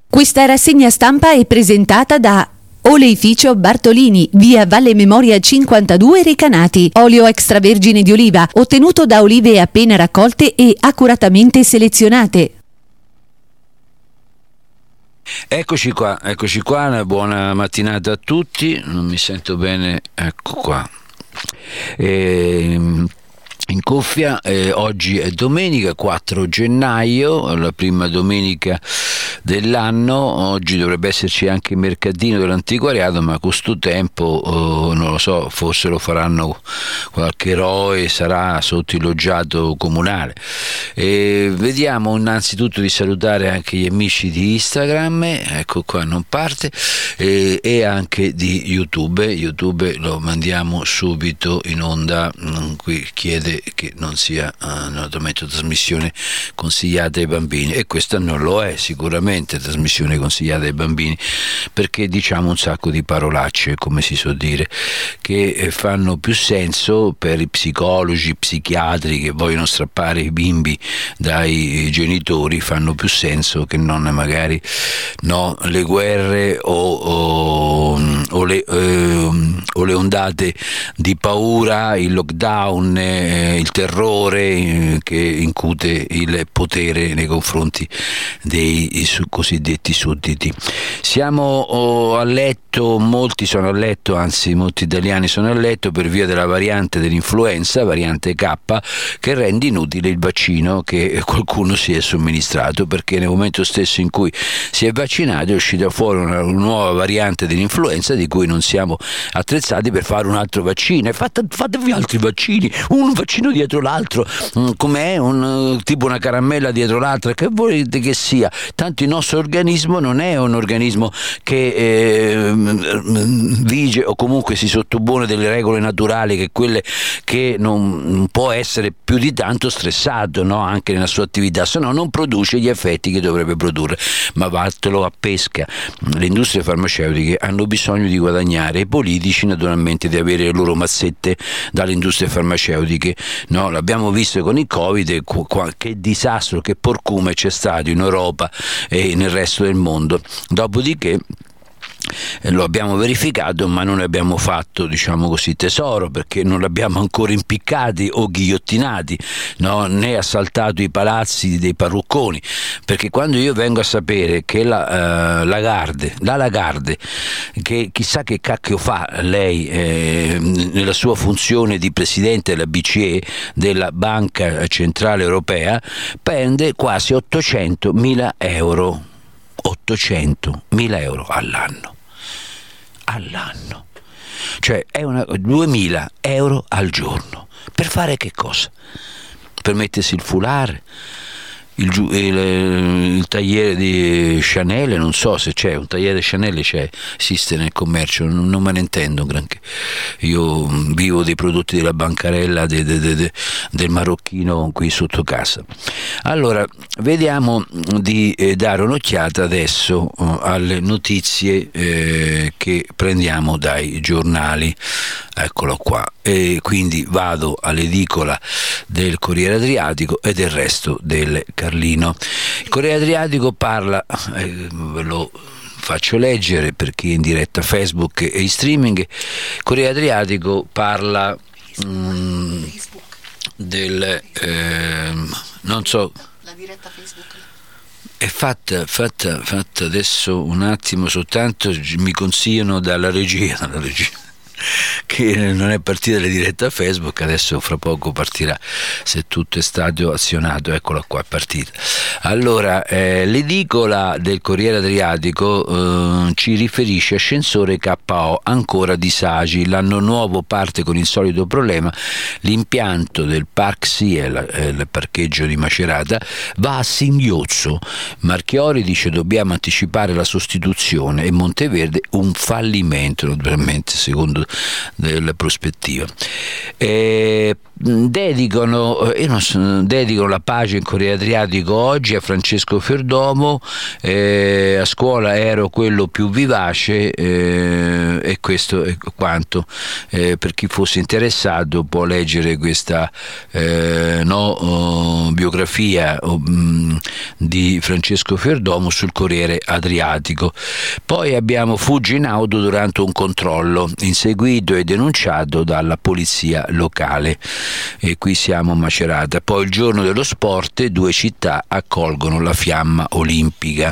Questa rassegna stampa è presentata da Oleificio Bartolini, via Valle Memoria 52 Recanati. Olio extravergine di oliva, ottenuto da olive appena raccolte e accuratamente selezionate. Eccoci qua, una buona mattinata a tutti. Non mi sento bene, ecco qua. In cuffia, oggi è domenica 4 gennaio, la prima domenica dell'anno. Oggi dovrebbe esserci anche il mercatino dell'antiquariato, ma con sto tempo non lo so, forse lo faranno qualche eroe, sarà sotto il loggiato comunale. Vediamo innanzitutto di salutare anche gli amici di Instagram, ecco qua, non parte, e anche di YouTube lo mandiamo subito in onda. Qui chiede che non sia naturalmente trasmissione consigliata ai bambini, e questa non lo è sicuramente trasmissione consigliata ai bambini, perché diciamo un sacco di parolacce, come si suol dire, che fanno più senso per i psicologi, psichiatri che vogliono strappare i bimbi dai genitori, fanno più senso che non magari le guerre o le ondate di paura, il lockdown, il terrore che incute il potere nei confronti dei cosiddetti sudditi. Siamo a letto, molti sono a letto, anzi molti italiani sono a letto per via della variante dell'influenza, variante K, che rende inutile il vaccino che qualcuno si è somministrato, perché nel momento stesso in cui si è vaccinato è uscita fuori una nuova variante dell'influenza di cui non siamo attrezzati per fare un altro vaccino. E fatevi altri vaccini, un vaccino dietro l'altro, com'è, tipo una caramella dietro l'altra, che volete che sia, tanto il nostro organismo non è un organismo che vige o comunque si sottopone delle regole naturali, che quelle che non può essere più di tanto stressato, no? Anche nella sua attività, se no non produce gli effetti che dovrebbe produrre. Ma vattelo a pesca. Le industrie farmaceutiche hanno bisogno di guadagnare, i politici naturalmente di avere le loro mazzette dalle industrie farmaceutiche, no? L'abbiamo visto con il Covid, che disastro, che porcume c'è stato in Europa e nel resto del mondo. Dopodiché lo abbiamo verificato, ma non ne abbiamo fatto, diciamo così, tesoro, perché non l'abbiamo ancora impiccati o ghigliottinati, no? Né assaltato i palazzi dei parrucconi, perché quando io vengo a sapere che la Lagarde, che chissà che cacchio fa lei nella sua funzione di presidente della BCE, della Banca Centrale Europea, prende quasi 800.000 euro. 800.000 euro all'anno, cioè è 2.000 euro al giorno. Per fare che cosa? Per mettersi il foulard, il tagliere di Chanel, non so se c'è un tagliere Chanel, esiste nel commercio, non me ne intendo granché. Io vivo dei prodotti della bancarella del marocchino qui sotto casa. Allora, vediamo di dare un'occhiata adesso alle notizie che prendiamo dai giornali. Eccolo qua. E quindi vado all'edicola del Corriere Adriatico e del resto del Carlino. Il Corriere Adriatico parla, ve lo faccio leggere per chi è in diretta Facebook e in streaming. Il Corriere Adriatico parla del non so, la diretta Facebook è fatta adesso, un attimo soltanto, mi consigliano dalla regia che non è partita la diretta Facebook, adesso fra poco partirà, se tutto è stato azionato. Eccola qua, è partita. Allora, l'edicola del Corriere Adriatico ci riferisce: ascensore KO, ancora disagi, l'anno nuovo parte con il solito problema, l'impianto del Park Siel, il parcheggio di Macerata, va a singhiozzo. Marchiori dice dobbiamo anticipare la sostituzione, e Monteverde un fallimento, naturalmente secondo della prospettiva. Dedicano la pace in Corea Adriatico oggi a Francesco Ferdomo. A scuola ero quello più vivace, e questo è quanto. Per chi fosse interessato può leggere questa biografia di Francesco Ferdomo sul Corriere Adriatico. Poi abbiamo fugge in auto durante un controllo, inseguito e denunciato dalla polizia locale, e qui siamo a Macerata. Poi il giorno dello sport, 2 città accolgono la fiamma olimpica.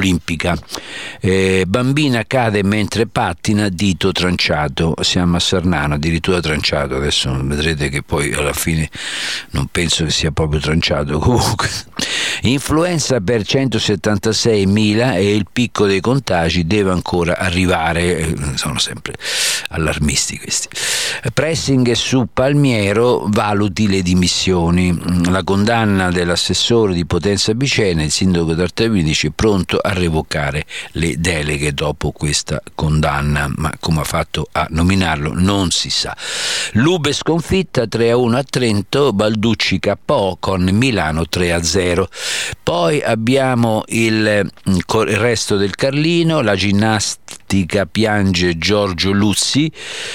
Bambina cade mentre pattina, dito tranciato. Siamo a Sarnano, addirittura tranciato. Adesso vedrete che poi alla fine non penso che sia proprio tranciato. Comunque, influenza per 176.000 e il picco dei contagi deve ancora arrivare. Sono sempre allarmisti questi. Pressing su Palmiero, valuti le dimissioni. La condanna dell'assessore di Potenza Picena, il sindaco Tartavini dice pronto a revocare le deleghe dopo questa condanna, ma come ha fatto a nominarlo non si sa. Lube sconfitta 3-1 a Trento, Balducci KO con Milano 3-0. Poi abbiamo il resto del Carlino. La ginnastica piange Giorgio Luzzi,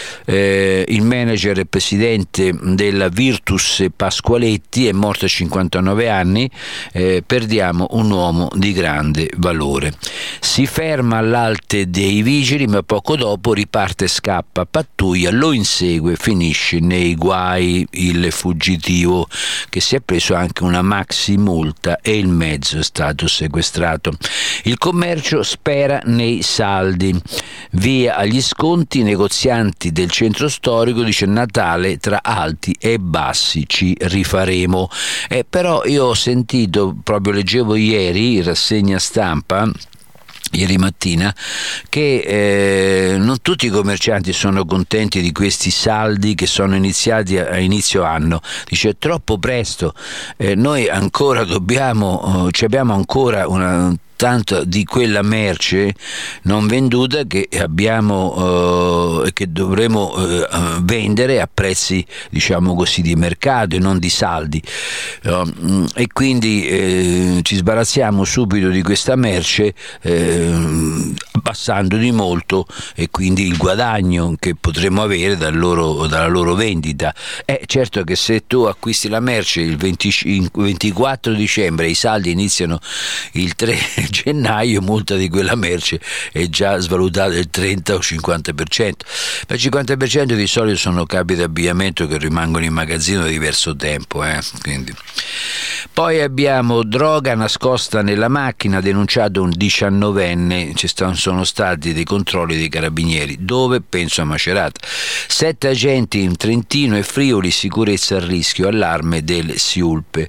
il manager e presidente della Virtus Pasqualetti è morto a 59 anni. Perdiamo un uomo di grande valore. Si ferma all'Alte dei Vigili, ma poco dopo riparte e scappa, pattuglia lo insegue, finisce nei guai il fuggitivo, che si è preso anche una maxi multa e il mezzo è stato sequestrato. Il commercio spera nei saldi, via agli sconti. I negozianti del centro storico dice Natale tra alti e bassi ci rifaremo. Però io ho sentito, proprio leggevo ieri in rassegna stampa, ieri mattina, che non tutti i commercianti sono contenti di questi saldi che sono iniziati a inizio anno. Dice è troppo presto, noi ancora abbiamo ancora tanto di quella merce non venduta che abbiamo che dovremo vendere a prezzi, diciamo così, di mercato e non di saldi, e quindi ci sbarazziamo subito di questa merce, abbassando di molto e quindi il guadagno che potremo avere dalla loro vendita. Certo che se tu acquisti la merce il 24 dicembre e i saldi iniziano il 3 gennaio, molta di quella merce è già svalutata del 30 o 50%. Ma il 50% di solito sono capi d'abbigliamento che rimangono in magazzino da diverso tempo, quindi. Poi abbiamo droga nascosta nella macchina, denunciato un 19enne. Sono stati dei controlli dei carabinieri. Dove? Penso a Macerata. 7 agenti in Trentino e Friuli, sicurezza a rischio, allarme del SIULP.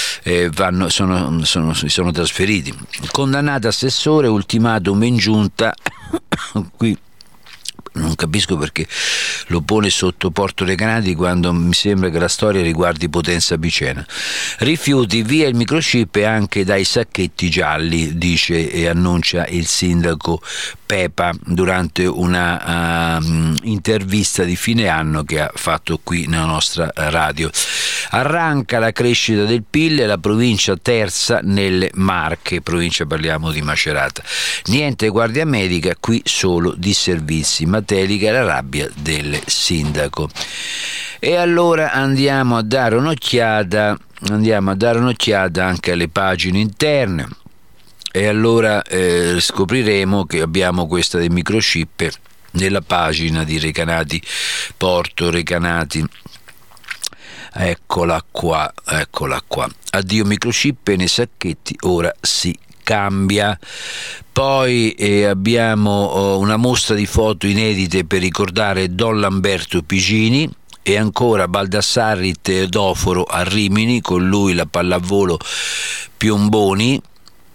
Si sono trasferiti. Condannato assessore, ultimatum in giunta. Qui non capisco perché lo pone sotto Porto Recanati quando mi sembra che la storia riguardi Potenza Picena. Rifiuti, via il microchip e anche dai sacchetti gialli, dice e annuncia il sindaco Pepa durante una intervista di fine anno che ha fatto qui nella nostra radio. Arranca la crescita del PIL, la provincia terza nelle Marche, provincia parliamo di Macerata. Niente guardia medica, qui solo disservizi. Matelica, la rabbia del sindaco. E allora andiamo a dare un'occhiata anche alle pagine interne. E allora scopriremo che abbiamo questa dei microchip nella pagina di Recanati, Porto Recanati. Eccola qua. Addio microchip nei sacchetti, ora si cambia. Poi abbiamo una mostra di foto inedite per ricordare Don Lamberto Picini. E ancora Baldassarri Teodoforo a Rimini, con lui la pallavolo Piomboni. Ma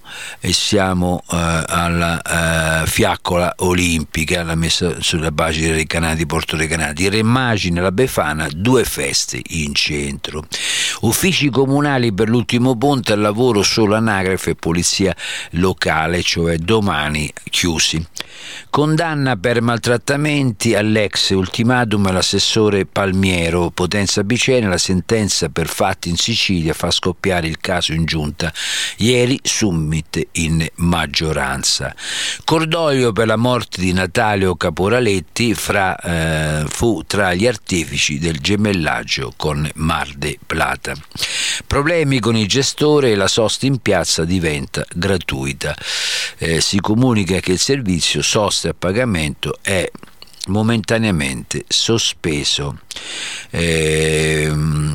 e siamo alla Fiaccola Olimpica, la messa sulla base dei Recanati, Porto Recanati, Re Immagine, la Befana, 2 feste in centro. Uffici comunali per l'ultimo ponte, al lavoro solo anagrafe e polizia locale, cioè domani chiusi. Condanna per maltrattamenti all'ex, ultimatum all'assessore Palmiero, Potenza Picene, la sentenza per fatti in Sicilia fa scoppiare il caso in giunta, ieri summit in maggioranza. Cordoglio per la morte di Natalio Caporaletti, fu tra gli artefici del gemellaggio con Mar de Plata. Problemi con il gestore e la sosta in piazza diventa gratuita. Si comunica che il servizio sosta a pagamento è momentaneamente sospeso e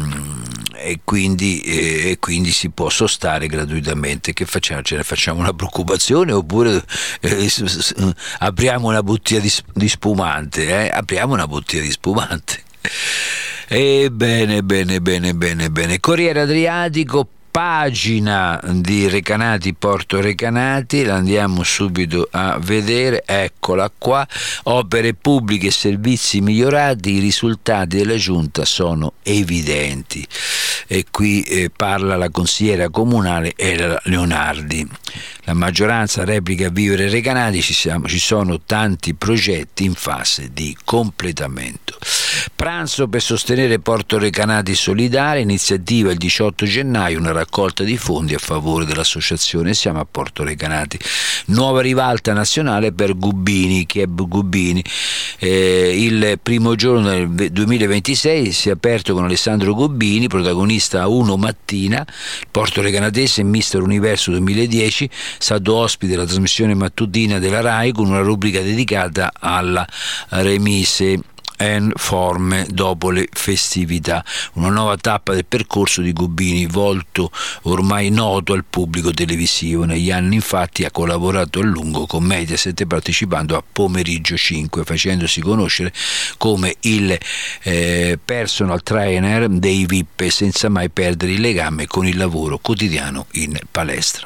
quindi si può sostare gratuitamente. Che facciamo? Ce ne facciamo una preoccupazione oppure apriamo una bottiglia di spumante? Apriamo una bottiglia di spumante. Bene. Corriere Adriatico, pagina di Recanati, Porto Recanati, la andiamo subito a vedere, eccola qua. Opere pubbliche e servizi migliorati, i risultati della giunta sono evidenti, e qui parla la consigliera comunale Ela Leonardi. La maggioranza replica Vivere Recanati, ci sono tanti progetti in fase di completamento. Pranzo per sostenere Porto Recanati Solidale, iniziativa il 18 gennaio, una raccolta di fondi a favore dell'associazione Siamo a Porto Recanati. Nuova rivalta nazionale per Gubbini, Chieb Gubbini. Il primo giorno del 2026 si è aperto con Alessandro Gubbini, protagonista a 1 mattina. Porto Recanatese Mister Universo 2010, stato ospite della trasmissione mattutina della RAI con una rubrica dedicata alla remise en forme dopo le festività. Una nuova tappa del percorso di Gubbini, volto ormai noto al pubblico televisivo. Negli anni infatti ha collaborato a lungo con Mediaset, partecipando a Pomeriggio 5, facendosi conoscere come il personal trainer dei VIP, senza mai perdere il legame con il lavoro quotidiano in palestra.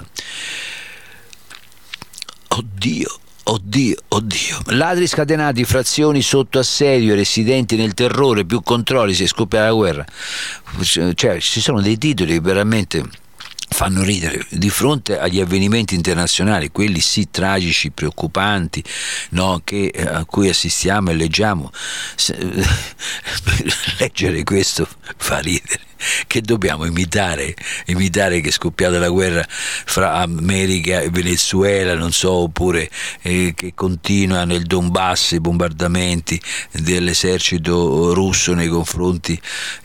Oddio. Ladri scatenati, frazioni sotto assedio, residenti nel terrore, più controlli, si è scoppiata la guerra. Cioè, ci sono dei titoli che veramente fanno ridere di fronte agli avvenimenti internazionali, quelli sì tragici, preoccupanti, no, a cui assistiamo e leggiamo. Leggere questo fa ridere. Che dobbiamo imitare che è scoppiata la guerra fra America e Venezuela, non so, oppure che continua nel Donbass i bombardamenti dell'esercito russo nei confronti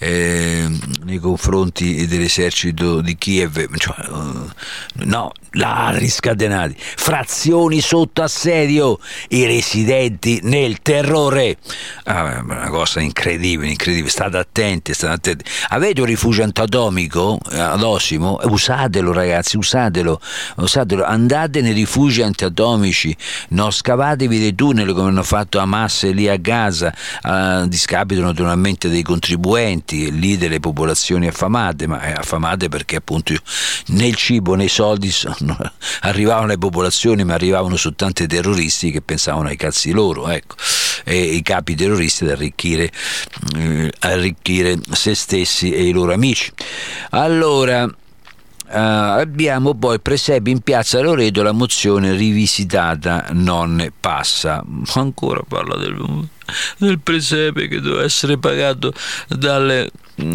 dell'esercito di Kiev. No, ladri scatenati, frazioni sotto assedio, i residenti nel terrore. Una cosa incredibile. State attenti. Avete un rifugio antiatomico ad Osimo? Usatelo, ragazzi, usatelo. Andate nei rifugi antiatomici, non scavatevi dei tunnel come hanno fatto Hamas lì a Gaza, a discapito naturalmente dei contribuenti, lì delle popolazioni affamate, ma affamate perché appunto né il cibo né i soldi arrivavano alle popolazioni, ma arrivavano soltanto i terroristi che pensavano ai cazzi loro, ecco, e i capi terroristi ad arricchire se stessi e i loro amici. Allora abbiamo poi presepi in piazza Loreto, la mozione rivisitata non passa. Ancora parla del presepe che doveva essere pagato dai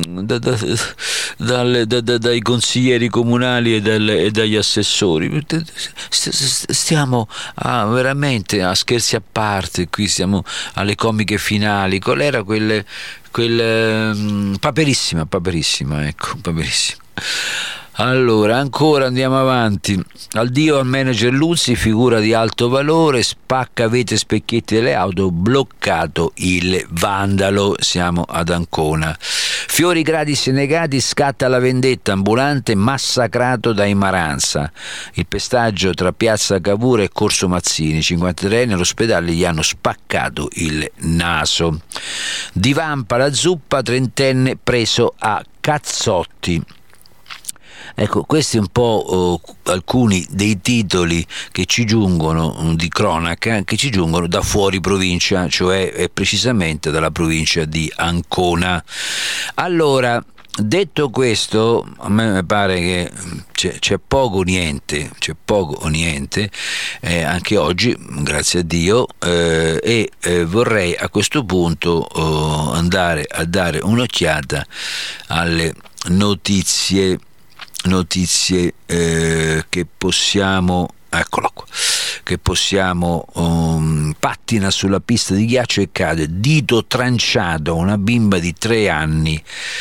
consiglieri comunali e dagli assessori. Stiamo veramente a scherzi a parte, qui siamo alle comiche finali. Qual era quelle paperissima, ecco, paperissima. Allora, ancora andiamo avanti. Addio al manager Luzzi, figura di alto valore, spacca vetri e specchietti delle auto, bloccato il vandalo. Siamo ad Ancona. Fiori gratis e negati, scatta la vendetta, ambulante massacrato da Imaranza. Il pestaggio tra piazza Cavour e Corso Mazzini, 53 all'ospedale gli hanno spaccato il naso. Divampa la zuppa, 30enne preso a cazzotti. Ecco, questi un po' alcuni dei titoli che ci giungono di cronaca, che ci giungono da fuori provincia, cioè precisamente dalla provincia di Ancona. Allora, detto questo, a me pare che c'è poco o niente, anche oggi, grazie a Dio, e vorrei a questo punto andare a dare un'occhiata alle notizie che possiamo, eccola qua, che possiamo, pattina sulla pista di ghiaccio e cade, dito tranciato, una bimba di 3 anni.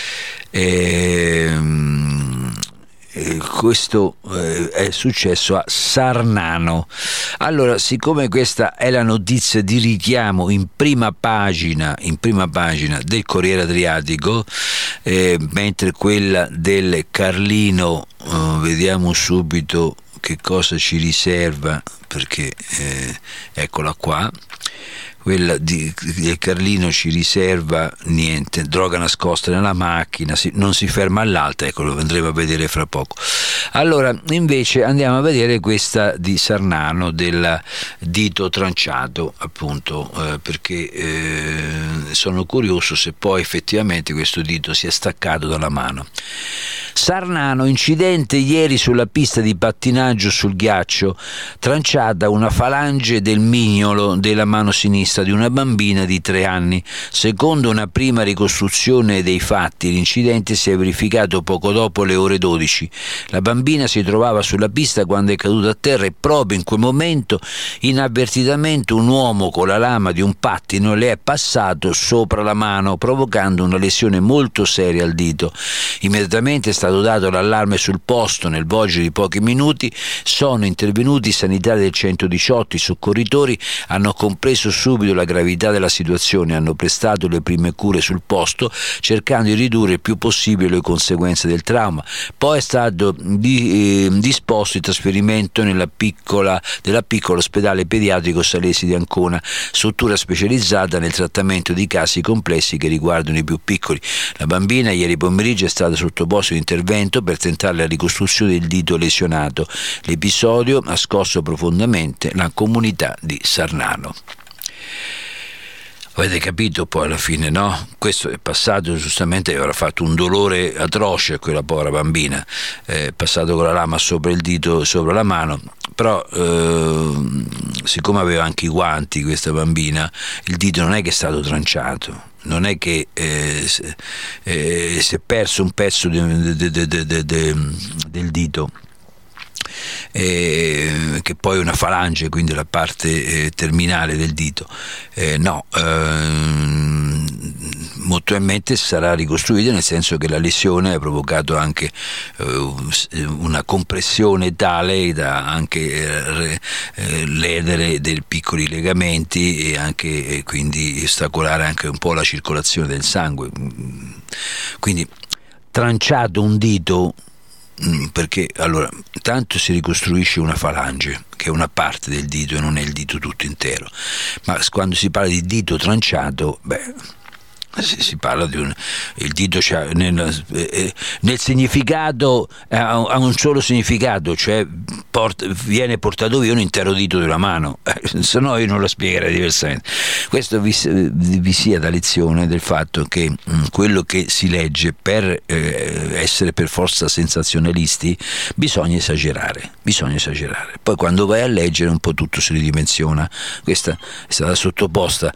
Questo è successo a Sarnano. Allora, siccome questa è la notizia di richiamo in prima pagina del Corriere Adriatico, mentre quella del Carlino, vediamo subito che cosa ci riserva, perché eccola qua. Quella del Carlino ci riserva niente, droga nascosta nella macchina, non si ferma all'alta, ecco, lo andremo a vedere fra poco. Allora, invece andiamo a vedere questa di Sarnano, del dito tranciato, appunto, perché sono curioso se poi effettivamente questo dito si è staccato dalla mano. Sarnano, incidente ieri sulla pista di pattinaggio sul ghiaccio, tranciata una falange del mignolo della mano sinistra di una bambina di 3 anni. Secondo una prima ricostruzione dei fatti, l'incidente si è verificato poco dopo le ore 12. La bambina si trovava sulla pista quando è caduta a terra e proprio in quel momento, inavvertitamente, un uomo con la lama di un pattino le è passato sopra la mano, provocando una lesione molto seria al dito. Immediatamente è stato dato l'allarme sul posto. Nel volgere di pochi minuti sono intervenuti i sanitari del 118. I soccorritori hanno compreso subito la gravità della situazione, hanno prestato le prime cure sul posto, cercando di ridurre il più possibile le conseguenze del trauma. Poi è stato disposto il trasferimento della piccolo ospedale pediatrico Salesi di Ancona, struttura specializzata nel trattamento di casi complessi che riguardano i più piccoli. La bambina ieri pomeriggio è stata sottoposta ad intervento per tentare la ricostruzione del dito lesionato. L'episodio ha scosso profondamente la comunità di Sarnano. Avete capito poi alla fine, no? Questo è passato, giustamente avrà fatto un dolore atroce a quella povera bambina, è passato con la lama sopra il dito, sopra la mano, però siccome aveva anche i guanti questa bambina, il dito non è che è stato tranciato, non è che si è perso un pezzo del dito, che poi è una falange, quindi la parte terminale del dito, molto probabilmente sarà ricostruita, nel senso che la lesione ha provocato anche una compressione tale da anche ledere dei piccoli legamenti e anche quindi ostacolare anche un po' la circolazione del sangue. Quindi tranciato un dito, perché allora intanto si ricostruisce una falange che è una parte del dito e non è il dito tutto intero, ma quando si parla di dito tranciato, si parla di il dito nel significato ha un solo significato, cioè viene portato via un intero dito della mano, se no io non lo spiegherei diversamente. Questo vi sia da lezione del fatto che quello che si legge, per essere per forza sensazionalisti, bisogna esagerare, poi quando vai a leggere un po' tutto si ridimensiona. Questa è stata sottoposta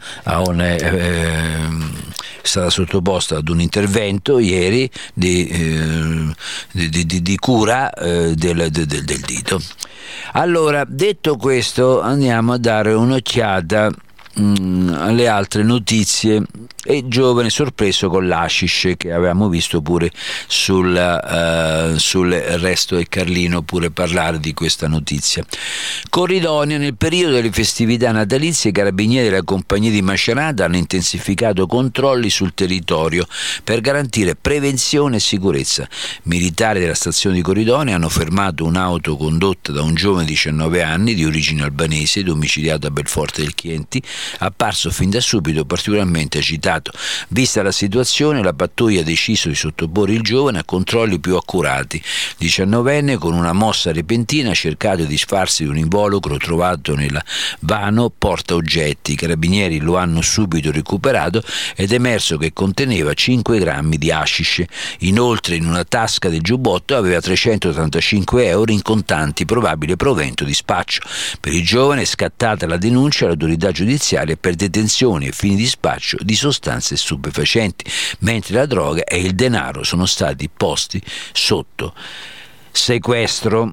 ad un intervento ieri di cura del dito. Allora, detto questo, andiamo a dare un'occhiata alle altre notizie. E giovane sorpreso con l'hashish, che avevamo visto pure sul Resto del Carlino pure parlare di questa notizia. Corridonia: nel periodo delle festività natalizie i carabinieri della compagnia di Macerata hanno intensificato controlli sul territorio per garantire prevenzione e sicurezza. Militari della stazione di Corridonia hanno fermato un'auto condotta da un giovane di 19 anni di origine albanese, domiciliato a Belforte del Chieti, apparso fin da subito particolarmente agitato. Vista la situazione, la pattuglia ha deciso di sottoporre il giovane a controlli più accurati. 19enne, con una mossa repentina, ha cercato di farsi di un involucro trovato nel vano porta oggetti. I carabinieri lo hanno subito recuperato ed è emerso che conteneva 5 grammi di hashish. Inoltre, in una tasca del giubbotto aveva 385 euro in contanti, probabile provento di spaccio. Per il giovane è scattata la denuncia all'autorità giudiziaria per detenzione e fini di spaccio di sostanze stupefacenti, mentre la droga e il denaro sono stati posti sotto sequestro.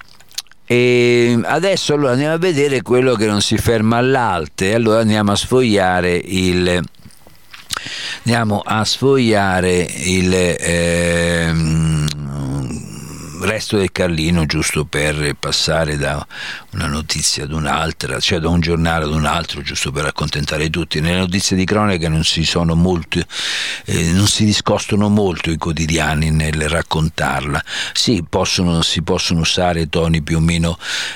E adesso allora andiamo a vedere quello che non si ferma all'alte. Allora andiamo a sfogliare il resto del Carlino, giusto per passare da una notizia ad un'altra, cioè da un giornale ad un altro, giusto per accontentare tutti. Nelle notizie di cronaca non si discostano molto i quotidiani nel raccontarla. Sì, si possono usare toni più o meno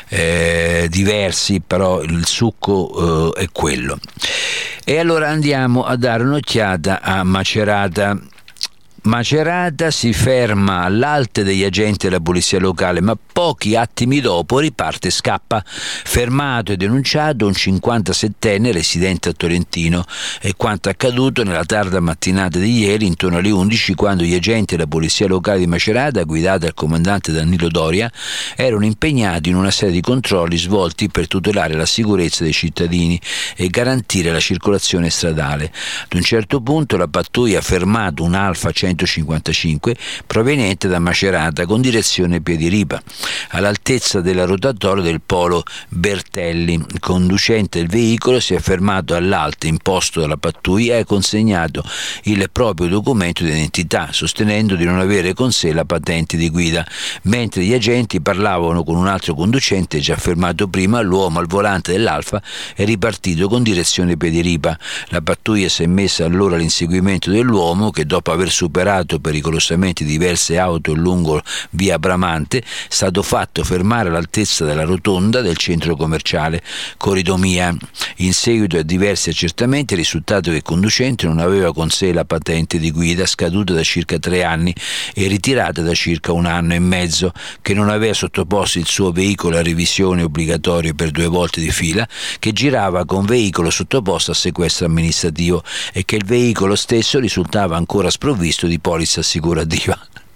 diversi, però il succo è quello. E allora andiamo a dare un'occhiata a Macerata. Macerata si ferma all'alte degli agenti della polizia locale, ma pochi attimi dopo riparte e scappa. Fermato e denunciato un 57enne residente a Tolentino. È quanto accaduto nella tarda mattinata di ieri, intorno alle 11, quando gli agenti della polizia locale di Macerata, guidati dal comandante Danilo Doria, erano impegnati in una serie di controlli svolti per tutelare la sicurezza dei cittadini e garantire la circolazione stradale. Ad un certo punto la pattuglia ha fermato un Alfa 155 proveniente da Macerata con direzione Piediripa, all'altezza della rotatoria del polo Bertelli. Il conducente del veicolo si è fermato all'alto imposto dalla pattuglia e ha consegnato il proprio documento di identità, sostenendo di non avere con sé la patente di guida. Mentre gli agenti parlavano con un altro conducente già fermato prima, l'uomo al volante dell'Alfa è ripartito con direzione Piediripa. La pattuglia si è messa allora all'inseguimento dell'uomo che, dopo aver superato pericolosamente diverse auto lungo via Bramante, è stato fatto fermare all'altezza della rotonda del centro commerciale Corridomia. In seguito a diversi accertamenti è risultato che il conducente non aveva con sé la patente di guida, scaduta da circa 3 anni e ritirata da circa 1 anno e mezzo, che non aveva sottoposto il suo veicolo a revisione obbligatoria per 2 volte di fila, che girava con veicolo sottoposto a sequestro amministrativo e che il veicolo stesso risultava ancora sprovvisto di polizza assicurativa.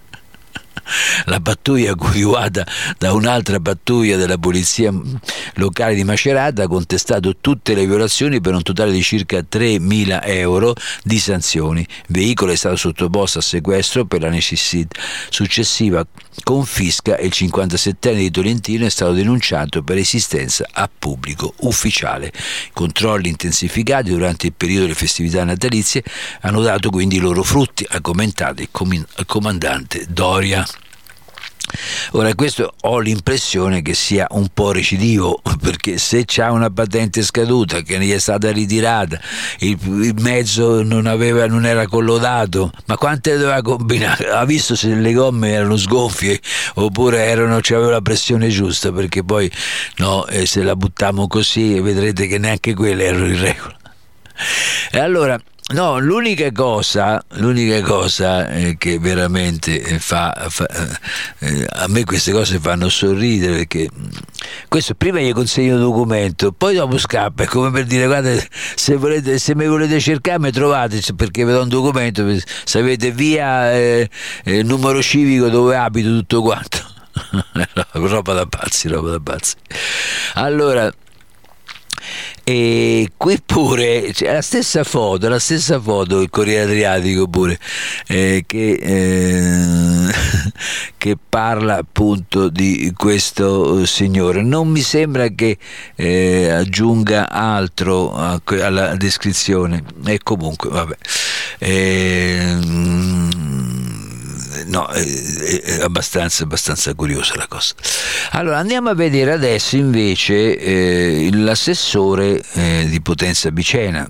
La pattuglia, coadiuvata da un'altra pattuglia della polizia locale di Macerata, ha contestato tutte le violazioni per un totale di circa 3.000 euro di sanzioni. Il veicolo è stato sottoposto a sequestro per la successiva confisca e il 57enne di Tolentino è stato denunciato per resistenza a pubblico ufficiale. Controlli intensificati durante il periodo delle festività natalizie hanno dato quindi i loro frutti, ha commentato il comandante Doria. Ora, questo ho l'impressione che sia un po' recidivo, perché se c'ha una patente scaduta che gli è stata ritirata, il mezzo non era collodato, ma quante doveva combinare? Ha visto se le gomme erano sgonfie oppure c'aveva la pressione giusta, perché poi se la buttiamo così vedrete che neanche quelle erano in regola. E allora l'unica cosa che veramente a me queste cose fanno sorridere, perché questo prima gli consegno il documento, poi dopo scappa, è come per dire: guarda, se mi volete cercare mi trovate, perché vi do un documento, sapete via il numero civico dove abito, tutto quanto. roba da pazzi. Allora, e qui pure c'è la stessa foto, il Corriere Adriatico pure, che parla appunto di questo signore. Non mi sembra che aggiunga altro alla descrizione, e comunque vabbè. È abbastanza curiosa la cosa. Allora andiamo a vedere adesso invece l'assessore di Potenza Picena,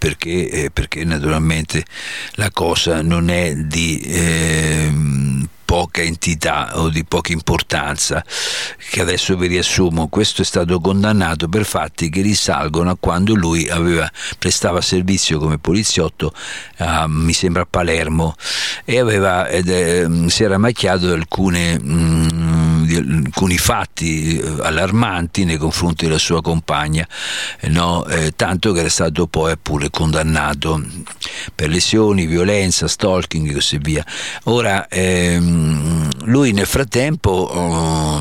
perché naturalmente la cosa non è di poca entità o di poca importanza, che adesso vi riassumo. Questo è stato condannato per fatti che risalgono a quando lui prestava servizio come poliziotto mi sembra a Palermo, e si era macchiato di alcuni fatti allarmanti nei confronti della sua compagna, tanto che era stato poi pure condannato per lesioni, violenza, stalking e così via. Ora lui nel frattempo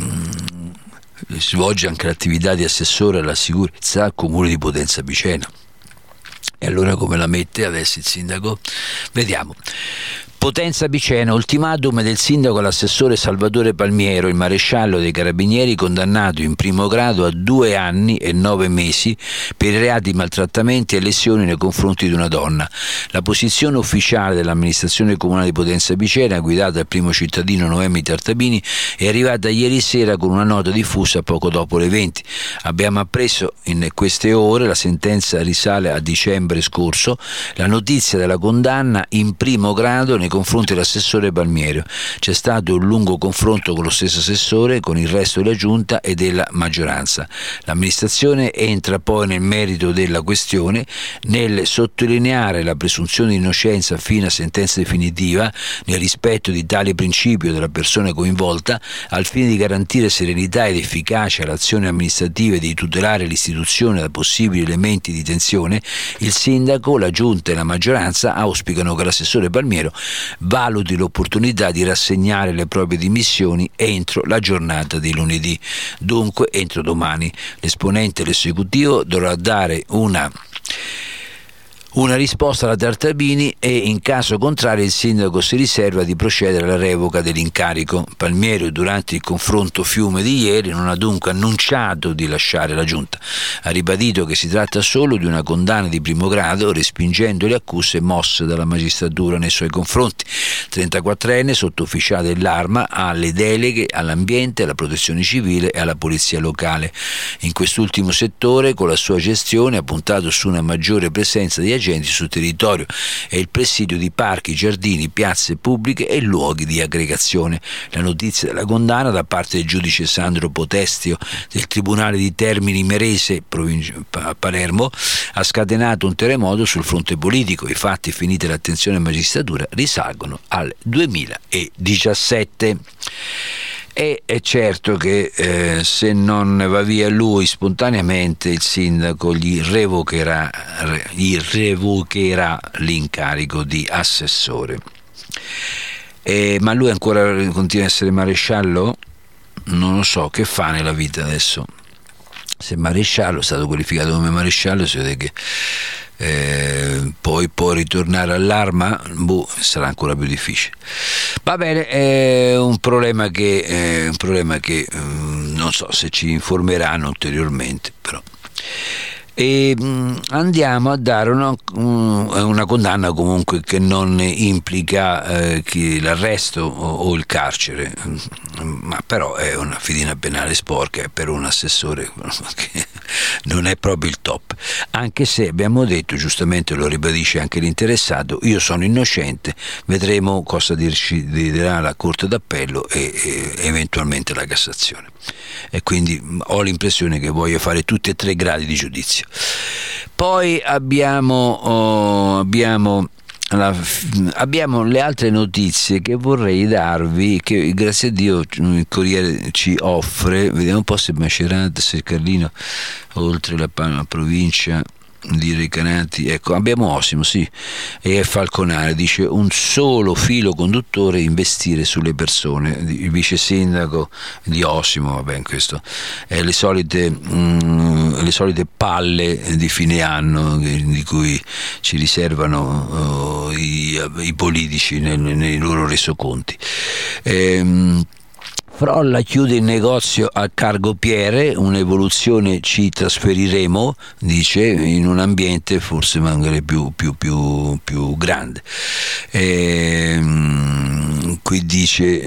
svolge anche l'attività di assessore alla sicurezza al comune di Potenza Piceno. E allora come la mette adesso il sindaco? Vediamo. Potenza Piceno, ultimatum del sindaco all'assessore Salvatore Palmiero, il maresciallo dei carabinieri, condannato in primo grado a 2 anni e 9 mesi per i reati di maltrattamenti e lesioni nei confronti di una donna. La posizione ufficiale dell'amministrazione comunale di Potenza Piceno, guidata dal primo cittadino Noemi Tartabini, è arrivata ieri sera con una nota diffusa poco dopo le 20. Abbiamo appreso in queste ore, la sentenza risale a dicembre scorso, la notizia della condanna in primo grado nei confronti dell'assessore Palmiero. C'è stato un lungo confronto con lo stesso assessore, con il resto della giunta e della maggioranza. L'amministrazione entra poi nel merito della questione nel sottolineare la presunzione di innocenza fino a sentenza definitiva, nel rispetto di tale principio della persona coinvolta, al fine di garantire serenità ed efficacia all'azione amministrativa e di tutelare l'istituzione da possibili elementi di tensione. Il sindaco, la giunta e la maggioranza auspicano che l'assessore Palmiero valuti l'opportunità di rassegnare le proprie dimissioni entro la giornata di lunedì. Dunque, entro domani, l'esponente dell'esecutivo dovrà dare una risposta alla Tartabini e in caso contrario il sindaco si riserva di procedere alla revoca dell'incarico. Palmiero, durante il confronto fiume di ieri, non ha dunque annunciato di lasciare la giunta. Ha ribadito che si tratta solo di una condanna di primo grado, respingendo le accuse mosse dalla magistratura nei suoi confronti. 34enne, sottufficiale dell'Arma, ha le deleghe all'ambiente, alla protezione civile e alla polizia locale. In quest'ultimo settore, con la sua gestione, ha puntato su una maggiore presenza di agenti sul territorio e il presidio di parchi, giardini, piazze pubbliche e luoghi di aggregazione. La notizia della condanna da parte del giudice Sandro Potestio del Tribunale di Termini Imerese, Palermo, ha scatenato un terremoto sul fronte politico. I fatti, finite l'attenzione della magistratura, risalgono al 2017. E è certo che se non va via lui spontaneamente, il sindaco gli revocherà l'incarico di assessore. Ma lui ancora continua a essere maresciallo? Non lo so, che fa nella vita adesso? Se maresciallo, è stato qualificato come maresciallo, si vede che poi può ritornare all'Arma, sarà ancora più difficile. Va bene, è un problema che non so se ci informeranno ulteriormente, però. E andiamo a dare una condanna comunque che non implica l'arresto o il carcere, ma però è una fedina penale sporca per un assessore che non è proprio il top, anche se abbiamo detto, giustamente lo ribadisce anche l'interessato, io sono innocente, vedremo cosa dirà la Corte d'Appello e eventualmente la Cassazione, e quindi ho l'impressione che voglia fare tutti e 3 gradi di giudizio. Poi abbiamo le altre notizie che vorrei darvi, che grazie a Dio il Corriere ci offre. Vediamo un po' se Macerata, se Carlino, oltre la provincia di Recanati, ecco, abbiamo Osimo, sì, e Falconare, dice un solo filo conduttore, investire sulle persone. Il vice sindaco di Osimo, vabbè, questo è le solite palle di fine anno di cui ci riservano i politici nei loro resoconti. Frolla chiude il negozio a Cargopiere, un'evoluzione, ci trasferiremo, dice, in un ambiente forse magari più grande. Qui dice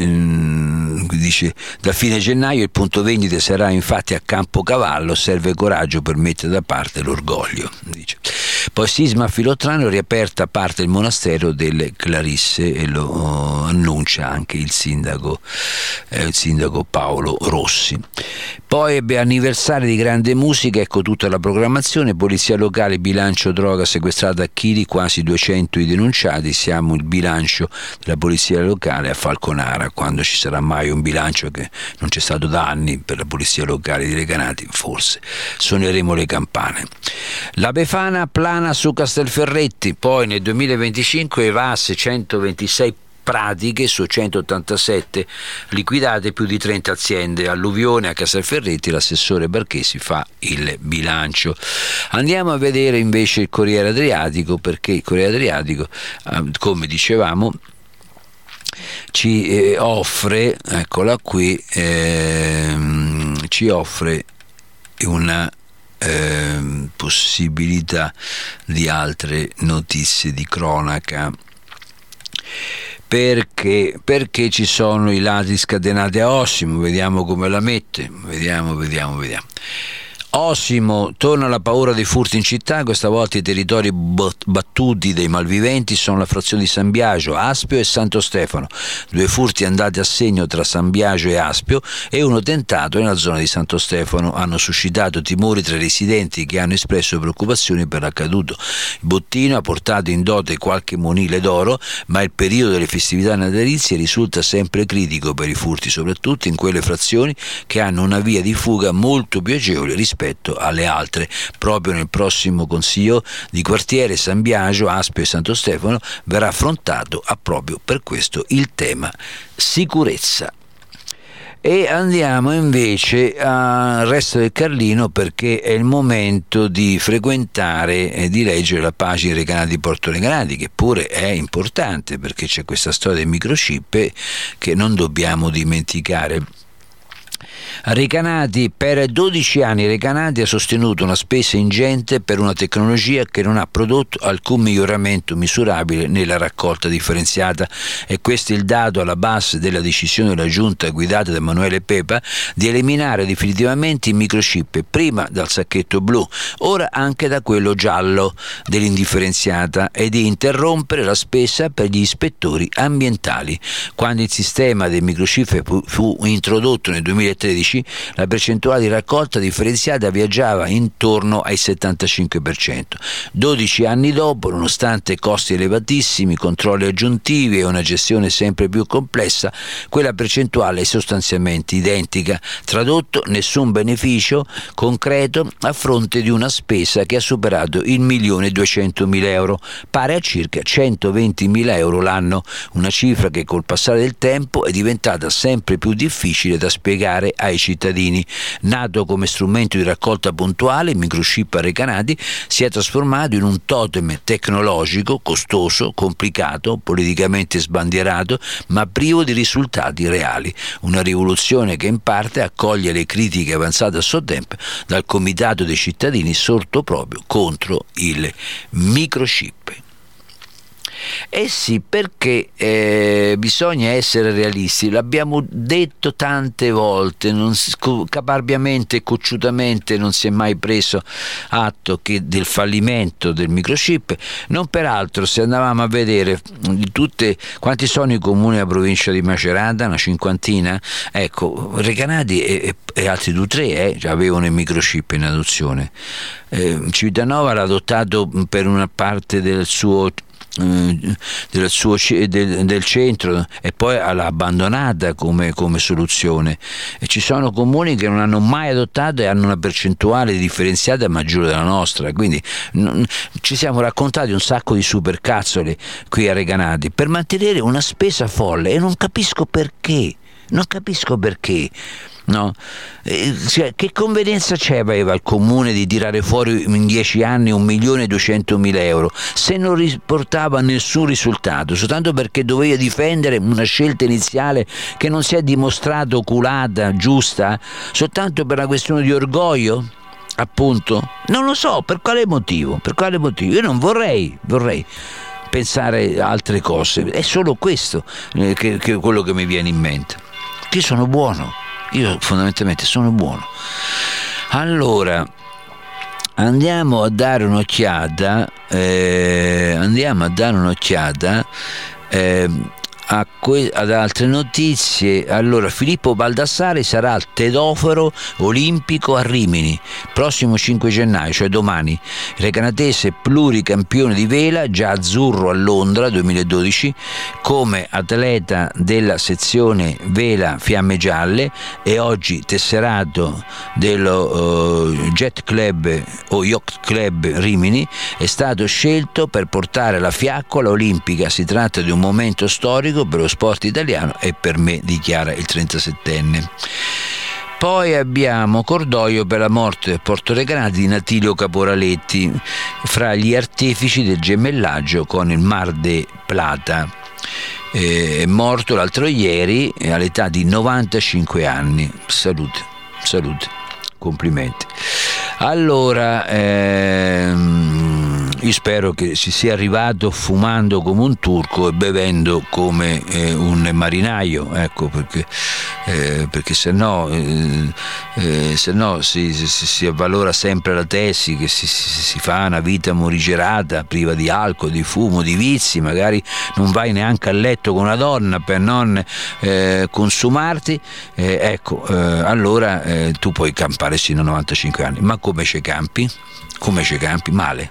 da fine gennaio il punto vendite sarà infatti a Campocavallo, serve coraggio per mettere da parte l'orgoglio, dice. Poi sisma a Filottrano, riaperta parte del monastero delle Clarisse, e lo annuncia anche il sindaco Paolo Rossi. Poi anniversari di grande musica, ecco tutta la programmazione: polizia locale, bilancio droga sequestrata a Chili, quasi 200 i denunciati. Siamo il bilancio della polizia locale a Falconara, quando ci sarà mai un bilancio, che non c'è stato da anni per la polizia locale di Recanati, forse suoneremo le campane. La Befana plana su Castelferretti. Poi nel 2025 evase 126 pratiche su 187 liquidate, più di 30 aziende. Alluvione a Castelferretti, l'assessore Barchesi fa il bilancio. Andiamo a vedere invece il Corriere Adriatico, perché il Corriere Adriatico, come dicevamo, ci offre, eccola qui, ci offre una possibilità di altre notizie di cronaca. Perché ci sono i lati scatenati a Osimo? Vediamo come la mette. Vediamo. Osimo, torna la paura dei furti in città. Questa volta i territori battuti dei malviventi sono la frazione di San Biagio, Aspio e Santo Stefano. 2 furti andati a segno tra San Biagio e Aspio e uno tentato nella zona di Santo Stefano hanno suscitato timori tra i residenti, che hanno espresso preoccupazioni per l'accaduto. Il bottino ha portato in dote qualche monile d'oro, ma il periodo delle festività natalizie risulta sempre critico per i furti, soprattutto in quelle frazioni che hanno una via di fuga molto più agevole rispetto alle altre. Proprio nel prossimo consiglio di quartiere San Biagio, Aspio e Santo Stefano verrà affrontato proprio per questo il tema sicurezza. E andiamo invece al resto del Carlino, perché è il momento di frequentare e di leggere la pagina Recanati Porto Recanati, che pure è importante, perché c'è questa storia del microchip che non dobbiamo dimenticare. Recanati, per 12 anni Recanati ha sostenuto una spesa ingente per una tecnologia che non ha prodotto alcun miglioramento misurabile nella raccolta differenziata, e questo è il dato alla base della decisione della giunta guidata da Emanuele Pepa di eliminare definitivamente i microchip, prima dal sacchetto blu, ora anche da quello giallo dell'indifferenziata, e di interrompere la spesa per gli ispettori ambientali. Quando il sistema dei microchip fu introdotto nel 2013, la percentuale di raccolta differenziata viaggiava intorno ai 75%. 12 anni dopo, nonostante costi elevatissimi, controlli aggiuntivi e una gestione sempre più complessa, quella percentuale è sostanzialmente identica. Tradotto, nessun beneficio concreto a fronte di una spesa che ha superato il 1.200.000 euro, pari a circa 120.000 euro l'anno, una cifra che col passare del tempo è diventata sempre più difficile da spiegare ai cittadini. Nato come strumento di raccolta puntuale, il microchip a Recanati si è trasformato in un totem tecnologico costoso, complicato, politicamente sbandierato, ma privo di risultati reali. Una rivoluzione che in parte accoglie le critiche avanzate a suo tempo dal Comitato dei cittadini sorto proprio contro il microchip. Eh sì, perché bisogna essere realisti, l'abbiamo detto tante volte, caparbiamente e cocciutamente non si è mai preso atto del fallimento del microchip. Non peraltro, se andavamo a vedere quanti sono i comuni della provincia di Macerata, una cinquantina, ecco, Recanati e altri 2 o 3 già avevano il microchip in adozione. Civitanova l'ha adottato per una parte del centro e poi l'ha abbandonata come soluzione, e ci sono comuni che non hanno mai adottato e hanno una percentuale differenziata maggiore della nostra, quindi ci siamo raccontati un sacco di supercazzole qui a Recanati per mantenere una spesa folle, e non capisco perché. No? Cioè, che convenienza aveva il comune di tirare fuori in 10 anni 1.200.000 euro se non riportava nessun risultato, soltanto perché doveva difendere una scelta iniziale che non si è dimostrata oculata, giusta, soltanto per una questione di orgoglio? Appunto, non lo so per quale motivo. Io non vorrei pensare altre cose, è solo questo che quello che mi viene in mente. Io sono buono. Io fondamentalmente sono buono. Allora, andiamo a dare un'occhiata ad altre notizie. Allora, Filippo Baldassarri sarà al Tedoforo Olimpico a Rimini prossimo 5 gennaio, cioè domani. Recanatese pluricampione di vela, già azzurro a Londra 2012 come atleta della sezione vela Fiamme Gialle, e oggi tesserato dello Jet Club o Yacht Club Rimini. È stato scelto per portare la fiaccola olimpica. Si tratta di un momento storico per lo sport italiano e per me, dichiara il 37enne. Poi abbiamo cordoglio per la morte del Porto Recanati di Natilio Caporaletti, fra gli artefici del gemellaggio con il Mar de Plata. È morto l'altro ieri all'età di 95 anni. Salute, complimenti. Allora, io spero che si sia arrivato fumando come un turco e bevendo come un marinaio, ecco, perché se no si avvalora sempre la tesi che si fa una vita morigerata, priva di alcol, di fumo, di vizi, magari non vai neanche a letto con una donna per non consumarti, allora tu puoi campare sino a 95 anni. Ma come ci campi? Male.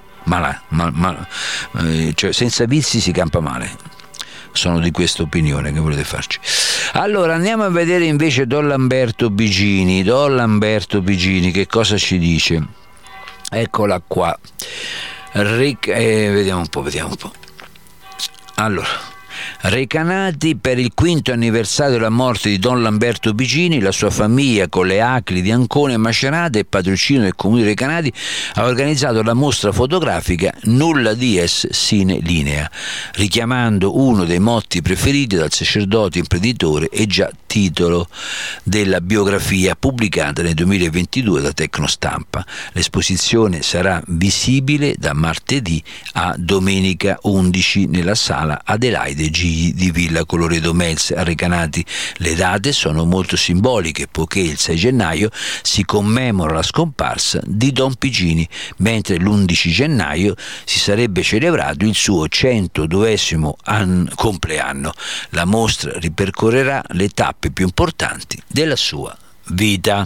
Cioè, senza vizi si campa male. Sono di questa opinione, che volete farci? Allora andiamo a vedere invece Don Lamberto Bigini, che cosa ci dice? Eccola qua. Vediamo un po'. Allora, Recanati per il 5° anniversario della morte di Don Lamberto Bigini, la sua famiglia con le Acli di Ancona e Macerata e patrocinio del comune di Recanati ha organizzato la mostra fotografica Nulla dies sine linea, richiamando uno dei motti preferiti dal sacerdote imprenditore e già titolo della biografia pubblicata nel 2022 da Tecnostampa. L'esposizione sarà visibile da martedì a domenica 11 nella sala Adelaide Gigli di Villa Colloredo Mels a Recanati. Le date sono molto simboliche, poiché il 6 gennaio si commemora la scomparsa di Don Bigini, mentre l'11 gennaio si sarebbe celebrato il suo 102esimo compleanno. La mostra ripercorrerà le tappe più importanti della sua vita.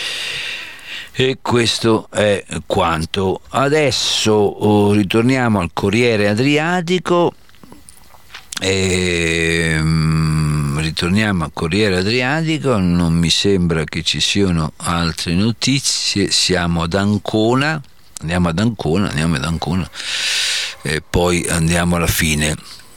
E questo è quanto. Adesso ritorniamo al Corriere Adriatico. Non mi sembra che ci siano altre notizie. Siamo ad Ancona, andiamo ad Ancona e poi andiamo alla fine.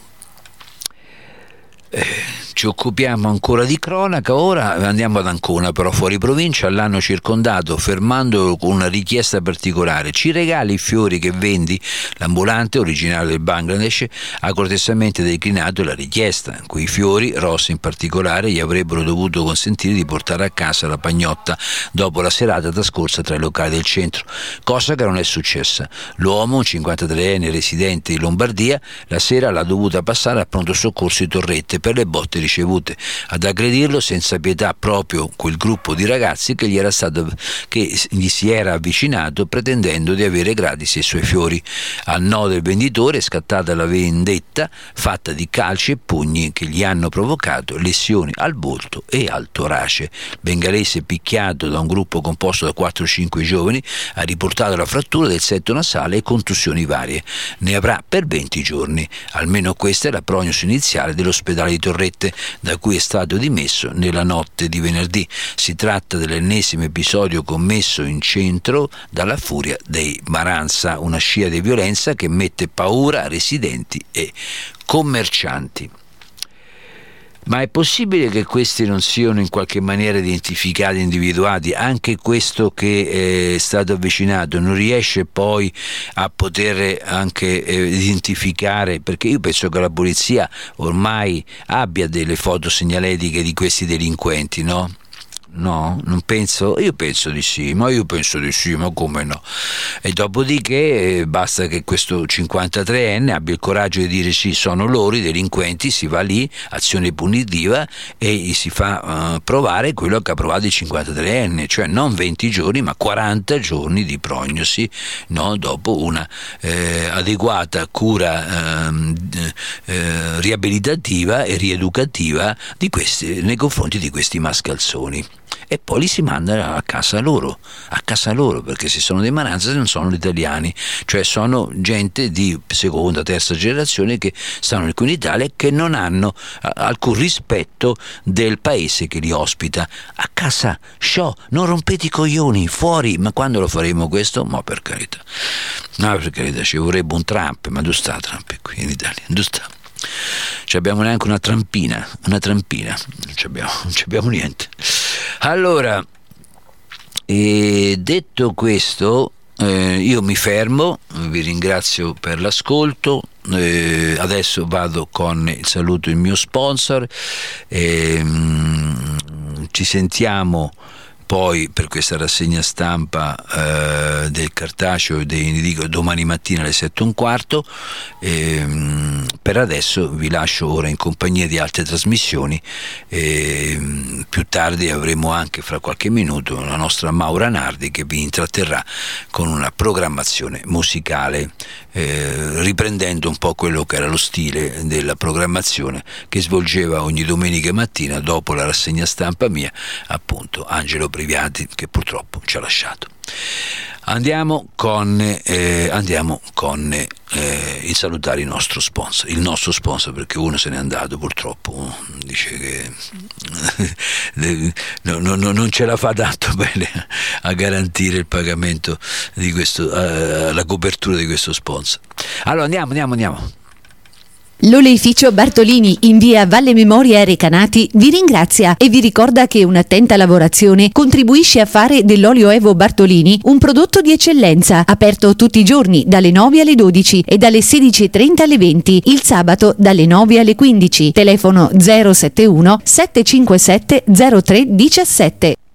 Ci occupiamo ancora di cronaca. Ora andiamo ad Ancona, però fuori provincia. L'hanno circondato fermandolo con una richiesta particolare: ci regali i fiori che vendi? L'ambulante, originario del Bangladesh, ha cortesemente declinato la richiesta. Quei fiori, rossi in particolare, gli avrebbero dovuto consentire di portare a casa la pagnotta dopo la serata trascorsa tra i locali del centro, cosa che non è successa. L'uomo, un 53enne residente in Lombardia, la sera l'ha dovuta passare al pronto soccorso di Torrette per le botte ricevute. Ad aggredirlo senza pietà proprio quel gruppo di ragazzi che gli si era avvicinato pretendendo di avere gratis i suoi fiori. Al no del venditore è scattata la vendetta fatta di calci e pugni che gli hanno provocato lesioni al volto e al torace. Il bengalese, picchiato da un gruppo composto da 4-5 giovani, ha riportato la frattura del setto nasale e contusioni varie. Ne avrà per 20 giorni. Almeno questa è la prognosi iniziale dell'ospedale di Torrette, da cui è stato dimesso nella notte di venerdì. Si tratta dell'ennesimo episodio commesso in centro dalla furia dei Maranza, una scia di violenza che mette paura a residenti e commercianti. Ma è possibile che questi non siano in qualche maniera identificati, individuati? Anche questo che è stato avvicinato non riesce poi a poter anche identificare, perché io penso che la polizia ormai abbia delle foto segnaletiche di questi delinquenti, no? No, non penso, io penso di sì, ma come no? E dopodiché basta che questo 53enne abbia il coraggio di dire sì, sono loro i delinquenti, si va lì, azione punitiva, e gli si fa provare quello che ha provato il 53enne, cioè non 20 giorni ma 40 giorni di prognosi, no? Dopo una adeguata cura riabilitativa e rieducativa nei confronti di questi mascalzoni. E poi li si manda a casa loro, perché se sono dei Maranza non sono italiani, cioè sono gente di seconda, terza generazione che stanno qui in Italia e che non hanno alcun rispetto del paese che li ospita. A casa, non rompete i coglioni, fuori. Ma quando lo faremo questo? Ma per carità, ci vorrebbe un Trump, ma dove sta Trump qui in Italia? Dove sta? Non abbiamo neanche una trampina, non abbiamo niente. Allora, detto questo, io mi fermo, vi ringrazio per l'ascolto. Adesso vado con il saluto del mio sponsor, ci sentiamo poi per questa rassegna stampa del cartaceo dico domani mattina alle 7:15. Per adesso vi lascio ora in compagnia di altre trasmissioni. Più tardi avremo anche, fra qualche minuto, la nostra Maura Nardi che vi intratterrà con una programmazione musicale, riprendendo un po' quello che era lo stile della programmazione che svolgeva ogni domenica mattina dopo la rassegna stampa mia, appunto Angelo Priviati, che purtroppo ci ha lasciato. Andiamo con il salutare il nostro sponsor, perché uno se n'è andato purtroppo, dice che non ce la fa tanto bene a garantire il pagamento di questo, la copertura di questo sponsor. Allora andiamo. L'oleificio Bartolini in via Valle Memoria Recanati vi ringrazia e vi ricorda che un'attenta lavorazione contribuisce a fare dell'olio Evo Bartolini un prodotto di eccellenza, aperto tutti i giorni dalle 9 alle 12 e dalle 16:30 alle 20, il sabato dalle 9 alle 15. Telefono 071 757 0317.